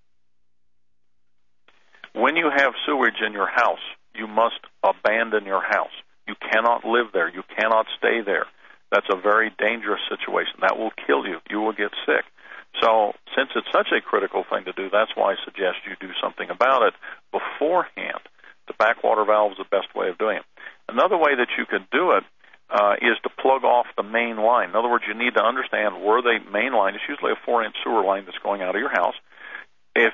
When you have sewage in your house, you must abandon your house. You cannot live there. You cannot stay there. That's a very dangerous situation. That will kill you. You will get sick. So since it's such a critical thing to do, that's why I suggest you do something about it beforehand. The backwater valve is the best way of doing it. Another way that you could do it uh, is to plug off the main line. In other words, you need to understand where the main line is. Usually a four-inch sewer line that's going out of your house. If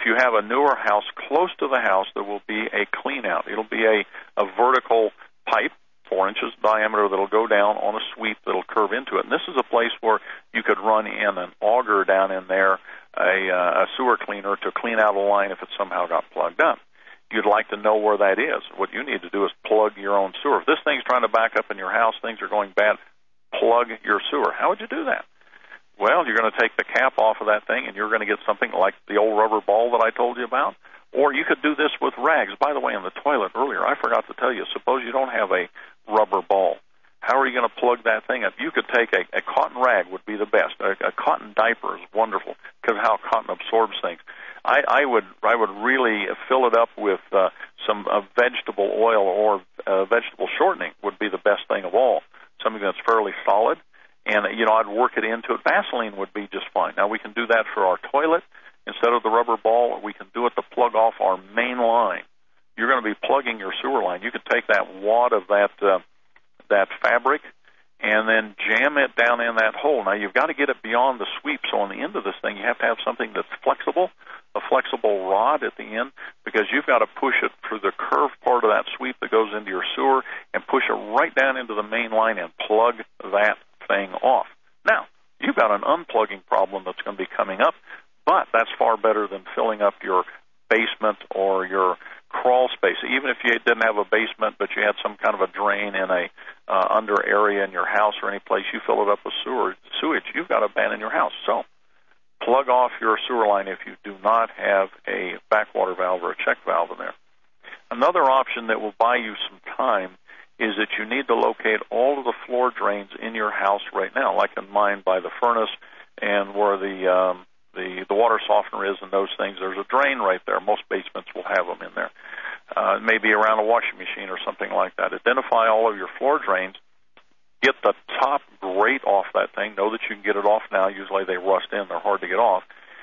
you have a newer house close to the house, there will be a clean out. It'll be a, a vertical pipe, four inches diameter, that'll go down on a sweep that'll curve into it. And this is a place where you could run in an auger down in there, a, uh, a sewer cleaner to clean out a line if it somehow got plugged up. You'd like to know where that is. What you need to do is plug your own sewer. If this thing's trying to back up in your house, things are going bad, plug your sewer. How would you do that? Well, you're going to take the cap off of that thing, and you're going to get something like the old rubber ball that I told you about. Or you could do this with rags. By the way, in the toilet earlier, I forgot to tell you, suppose you don't have a rubber ball. How are you going to plug that thing up? You could take a, a cotton rag would be the best. A, a cotton diaper is wonderful because of how cotton absorbs things. I, I would I would really fill it up with uh, some uh, vegetable oil or uh, vegetable shortening would be the best thing of all. Something that's fairly solid. And, you know, I'd work it into it. Vaseline would be just fine. Now, we can do that for our toilet. Instead of the rubber ball, we can do it to plug off our main line. You're going to be plugging your sewer line. You could take that wad of that uh, that fabric and then jam it down in that hole. Now, you've got to get it beyond the sweep. So on the end of this thing, you have to have something that's flexible, a flexible rod at the end, because you've got to push it through the curved part of that sweep that goes into your sewer and push it right down into the main line and plug that thing off. Now, you've got an unplugging problem that's going to be coming up, but that's far better than filling up your basement or your crawl space. Even if you didn't have a basement, but you had some kind of a drain in a uh, under area in your house or any place, you fill it up with sewer, sewage, you've got a ban in your house. So plug off your sewer line if you do not have a backwater valve or a check valve in there. Another option that will buy you some time is that you need to locate all of the floor drains in your house right now, like in mine by the furnace and where the um, the, the water softener is and those things. There's a drain right there. Most basements will have them in there. Uh, maybe around a washing machine or something like that. Identify all of your floor drains. Get the top grate off that thing. Know that you can get it off now. Usually they rust in. They're hard to get off.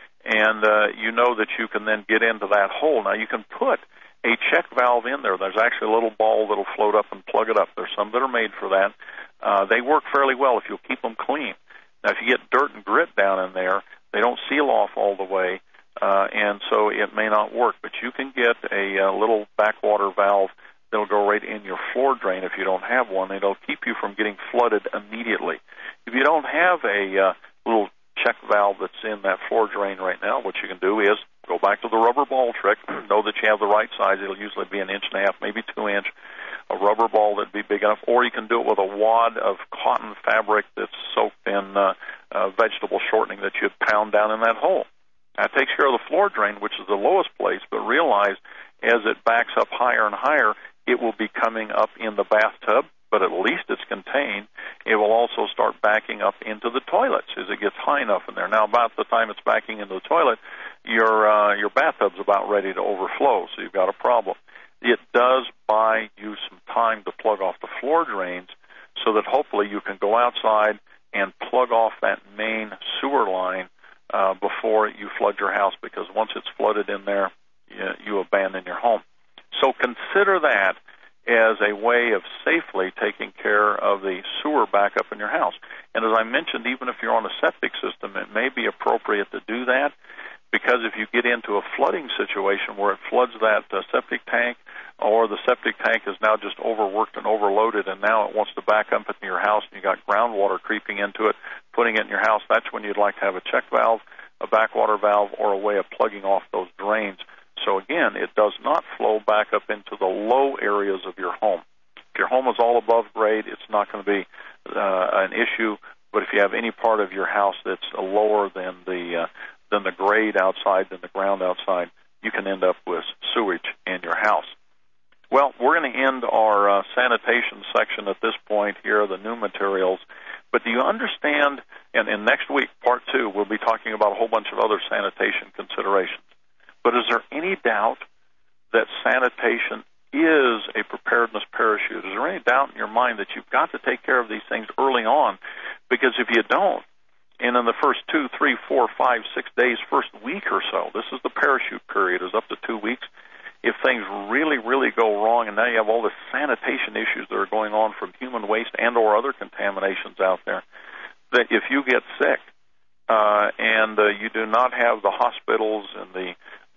And uh, you know that you can then get into that hole. Now, you can put a check valve in there. There's actually a little ball that'll float up and plug it up. There's some that are made for that. Uh, they work fairly well if you'll keep them clean. Now, if you get dirt and grit down in there, they don't seal off all the way, uh, and so it may not work. But you can get a, a little backwater valve that'll go right in your floor drain if you don't have one. It'll keep you from getting flooded immediately. If you don't have a uh, little check valve that's in that floor drain right now, what you can do is go back to the rubber ball trick. Know that you have the right size. It'll usually be an inch and a half, maybe two inch, a rubber ball that'd be big enough. Or you can do it with a wad of cotton fabric that's soaked in uh, uh, vegetable shortening that you'd pound down in that hole. That takes care of the floor drain, which is the lowest place, but realize as it backs up higher and higher, it will be coming up in the bathtub, but at least it's contained. It will also start backing up into the toilets as it gets high enough in there. Now, about the time it's backing into the toilet, your uh, your bathtub's about ready to overflow, so you've got a problem. It does buy you some time to plug off the floor drains so that hopefully you can go outside and plug off that main sewer line uh, before you flood your house, because once it's flooded in there, you, you abandon your home. So consider that as a way of safely taking care of the sewer backup in your house. And as I mentioned, even if you're on a septic system, it may be appropriate to do that, because if you get into a flooding situation where it floods that uh, septic tank, or the septic tank is now just overworked and overloaded, and now it wants to back up into your house, and you got groundwater creeping into it, putting it in your house, that's when you'd like to have a check valve, a backwater valve, or a way of plugging off those drains. So again, it does not flow back up into the low areas of your home. If your home is all above grade, it's not going to be uh, an issue. But if you have any part of your house that's lower than the uh, than the grade outside, than the ground outside, you can end up with sewage in your house. Well, we're going to end our uh, sanitation section at this point here, the new materials. But do you understand, and, and next week, part two, we'll be talking about a whole bunch of other sanitation considerations. But is there any doubt that sanitation is a preparedness parachute? Is there any doubt in your mind that you've got to take care of these things early on? Because if you don't, and in the first two, three, four, five, six days, first week or so, this is the parachute period, is up to two weeks. If things really, really go wrong, and now you have all the sanitation issues that are going on from human waste and or other contaminations out there, that if you get sick uh, and uh, you do not have the hospitals and the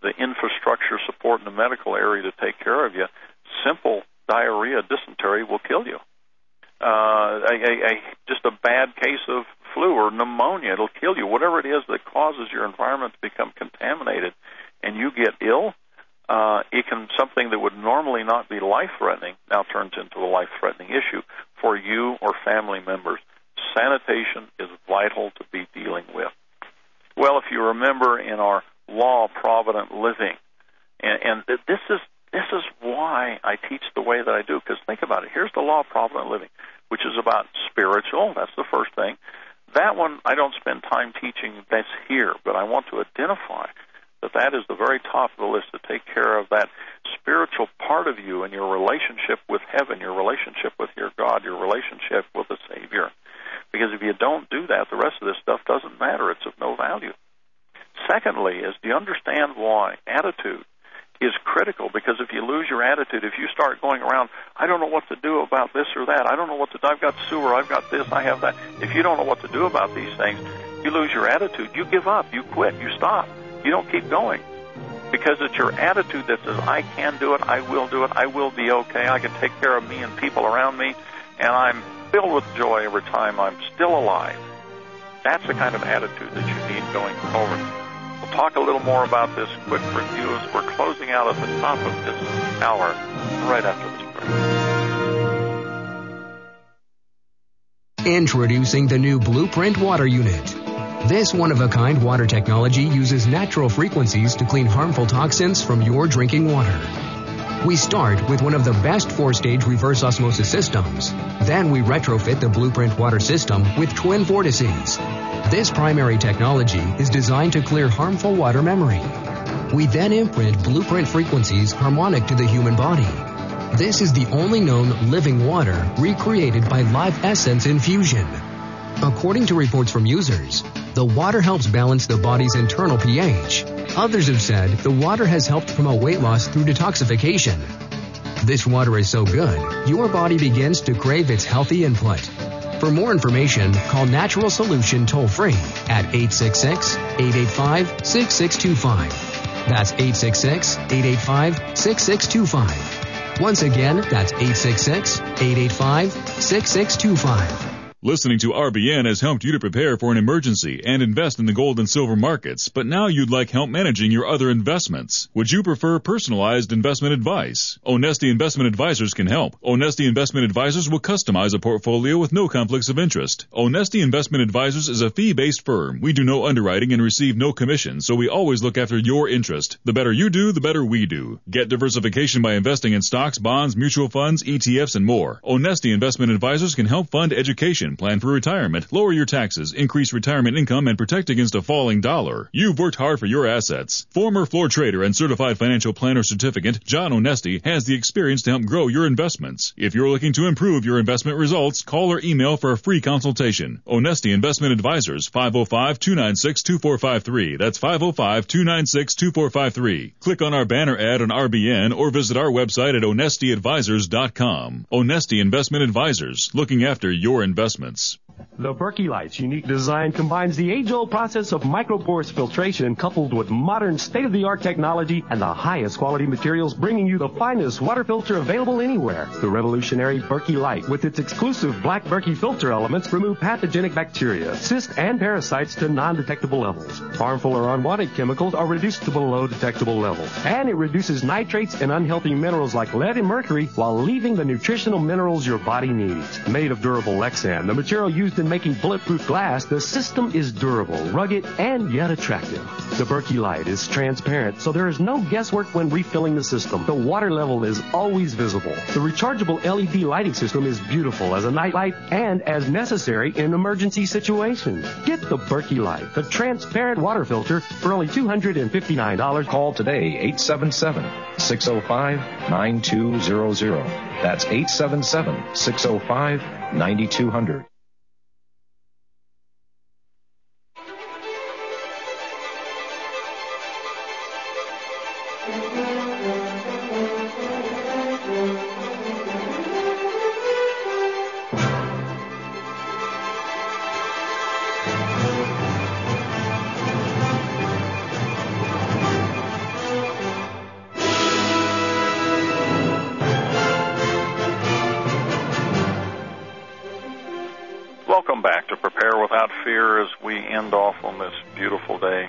the infrastructure support in the medical area to take care of you, simple diarrhea, dysentery will kill you. Uh, a, a, a, just a bad case of flu or pneumonia, it'll kill you. Whatever it is that causes your environment to become contaminated and you get ill, uh, it can, something that would normally not be life-threatening now turns into a life-threatening issue for you or family members. Sanitation is vital to be dealing with. Well, if you remember in our law of provident living, and, and th- this is this is why I teach the way that I do, because think about it. Here's the law of provident living, which is about spiritual. That's the first thing. That one I don't spend time teaching. That's here, but I want to identify that that is the very top of the list to take care of that spiritual part of you and your relationship with heaven, your relationship with your God, your relationship with the Savior. Because if you don't do that, the rest of this stuff doesn't matter. It's of no value. Secondly is, do you understand why attitude is critical? Because if you lose your attitude, if you start going around, I don't know what to do about this or that, I don't know what to do, I've got sewer, I've got this, I have that. If you don't know what to do about these things, you lose your attitude. You give up, you quit, you stop. You don't keep going. Because it's your attitude that says, I can do it, I will do it, I will be okay, I can take care of me and people around me, and I'm filled with joy every time I'm still alive. That's the kind of attitude that you need going forward. We'll talk a little more about this quick review as we're closing out at the top of this hour right after this break. Introducing the new Blueprint Water Unit. This one-of-a-kind water technology uses natural frequencies to clean harmful toxins from your drinking water. We start with one of the best four-stage reverse osmosis systems. Then we retrofit the Blueprint water system with twin vortices. This primary technology is designed to clear harmful water memory. We then imprint Blueprint frequencies harmonic to the human body. This is the only known living water recreated by Live Essence infusion. According to reports from users, the water helps balance the body's internal pH. Others have said the water has helped promote weight loss through detoxification. This water is so good, your body begins to crave its healthy input. For more information, call Natural Solution toll-free at eight six six, eight eight five, six six two five. That's eight six six, eight eight five, six six two five. Once again, that's eight six six, eight eight five, six six two five. Listening to R B N has helped you to prepare for an emergency and invest in the gold and silver markets, but now you'd like help managing your other investments. Would you prefer personalized investment advice? Onesti Investment Advisors can help. Onesti Investment Advisors will customize a portfolio with no conflicts of interest. Onesti Investment Advisors is a fee-based firm. We do no underwriting and receive no commission, so we always look after your interest. The better you do, the better we do. Get diversification by investing in stocks, bonds, mutual funds, E T Fs, and more. Onesti Investment Advisors can help fund education, plan for retirement, lower your taxes, increase retirement income, and protect against a falling dollar. You've worked hard for your assets. Former floor trader and certified financial planner certificate, John Onesti, has the experience to help grow your investments. If you're looking to improve your investment results, call or email for a free consultation. Onesti Investment Advisors, five oh five, two nine six, two four five three. That's five oh five, two nine six, two four five three. Click on our banner ad on R B N or visit our website at onesti advisors dot com. Onesti Investment Advisors, looking after your investments. The Berkey Light's unique design combines the age-old process of microporous filtration coupled with modern state-of-the-art technology and the highest quality materials, bringing you the finest water filter available anywhere. The revolutionary Berkey Light, with its exclusive black Berkey filter elements, remove pathogenic bacteria, cysts, and parasites to non-detectable levels. Harmful or unwanted chemicals are reduced to below detectable levels. And it reduces nitrates and unhealthy minerals like lead and mercury while leaving the nutritional minerals your body needs. Made of durable Lexan, the material used in making bulletproof glass, the system is durable, rugged, and yet attractive. The Berkey Light is transparent, so there is no guesswork when refilling the system. The water level is always visible. The rechargeable L E D lighting system is beautiful as a night light and as necessary in emergency situations. Get the Berkey Light, the transparent water filter, for only two hundred fifty-nine dollars. Call today, eight seven seven, six oh five, nine two zero zero. That's eight seven seven, six oh five, nine two zero zero. back to Prepare Without Fear as we end off on this beautiful day.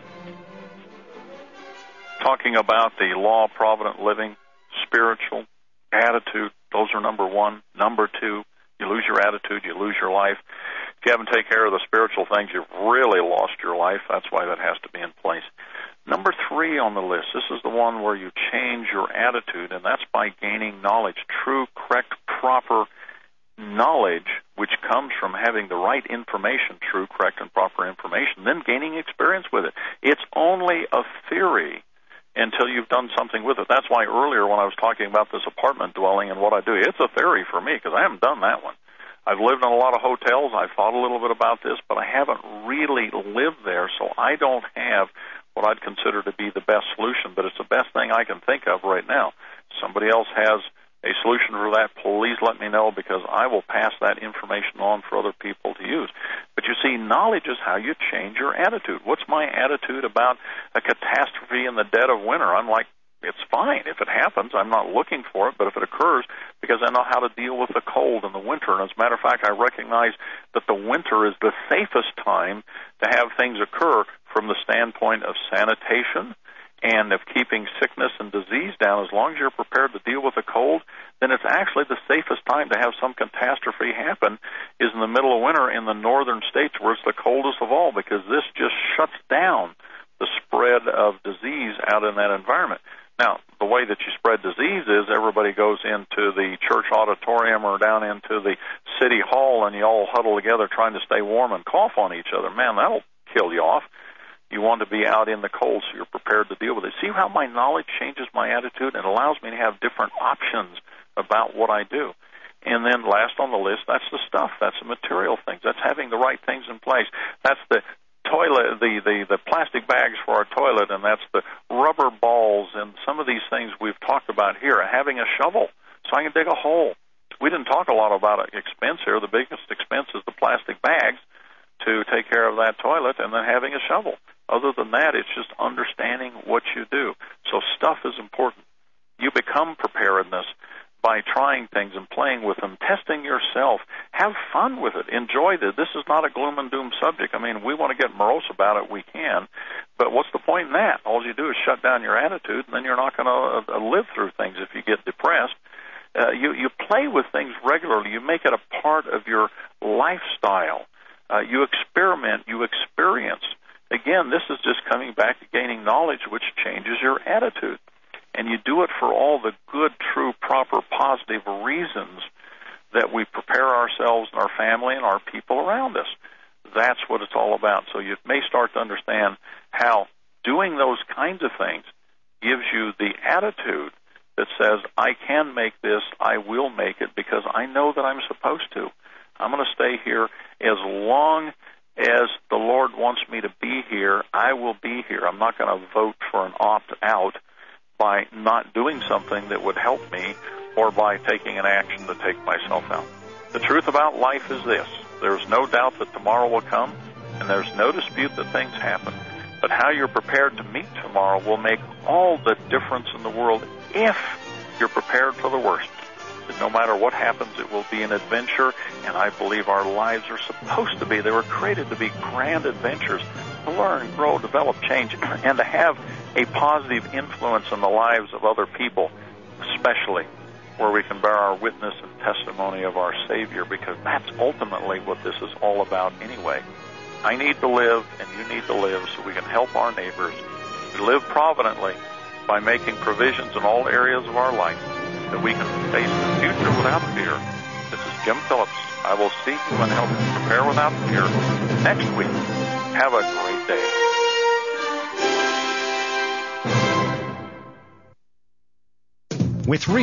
Talking about the law of provident living, spiritual, attitude, those are number one. Number two, you lose your attitude, you lose your life. If you haven't taken care of the spiritual things, you've really lost your life. That's why that has to be in place. Number three on the list, this is the one where you change your attitude, and that's by gaining knowledge, true, correct, proper knowledge, which comes from having the right information, true, correct, and proper information, then gaining experience with it. It's only a theory until you've done something with it. That's why earlier when I was talking about this apartment dwelling and what I do, it's a theory for me because I haven't done that one. I've lived in a lot of hotels. I've thought a little bit about this, but I haven't really lived there, so I don't have what I'd consider to be the best solution, but it's the best thing I can think of right now. Somebody else has a solution for that, please let me know, because I will pass that information on for other people to use. But you see, knowledge is how you change your attitude. What's my attitude about a catastrophe in the dead of winter? I'm like, it's fine. If it happens, I'm not looking for it, but if it occurs, because I know how to deal with the cold in the winter. And as a matter of fact, I recognize that the winter is the safest time to have things occur from the standpoint of sanitation and of keeping sickness and disease down. As long as you're prepared to deal with the cold, then it's actually the safest time to have some catastrophe happen is in the middle of winter in the northern states where it's the coldest of all, because this just shuts down the spread of disease out in that environment. Now, the way that you spread disease is everybody goes into the church auditorium or down into the city hall and you all huddle together trying to stay warm and cough on each other. Man, that'll kill you off. You want to be out in the cold so you're prepared to deal with it. See how my knowledge changes my attitude and allows me to have different options about what I do. And then last on the list, that's the stuff. That's the material things. That's having the right things in place. That's the toilet, the, the, the plastic bags for our toilet, and that's the rubber balls and some of these things we've talked about here. Having a shovel so I can dig a hole. We didn't talk a lot about expense here. The biggest expense is the plastic bags to take care of that toilet, and then having a shovel. Other than that, it's just understanding what you do. So stuff is important. You become preparedness by trying things and playing with them, testing yourself. Have fun with it. Enjoy this. This is not a gloom and doom subject. I mean, we want to get morose about it, we can, but what's the point in that? All you do is shut down your attitude, and then you're not going to uh, live through things if you get depressed. Uh, you, you play with things regularly. You make it a part of your lifestyle. Uh, you experiment. You experience. Again, this is just coming back to gaining knowledge, which changes your attitude. And you do it for all the good, true, proper, positive reasons that we prepare ourselves and our family and our people around us. That's what it's all about. So you may start to understand how doing those kinds of things gives you the attitude that says, I can make this, I will make it, because I know that I'm supposed to. I'm going to stay here as long as the Lord wants me to be here. I will be here. I'm not going to vote for an opt-out by not doing something that would help me or by taking an action to take myself out. The truth about life is this. There's no doubt that tomorrow will come, and there's no dispute that things happen. But how you're prepared to meet tomorrow will make all the difference in the world if you're prepared for the worst. That no matter what happens, it will be an adventure, and I believe our lives are supposed to be. They were created to be grand adventures, to learn, grow, develop, change, and to have a positive influence in the lives of other people, especially where we can bear our witness and testimony of our Savior, because that's ultimately what this is all about anyway. I need to live, and you need to live, so we can help our neighbors. We live providently by making provisions in all areas of our life that we can face the future without fear. This is Jim Phillips. I will see you and help you prepare without fear next week. Have a great day. With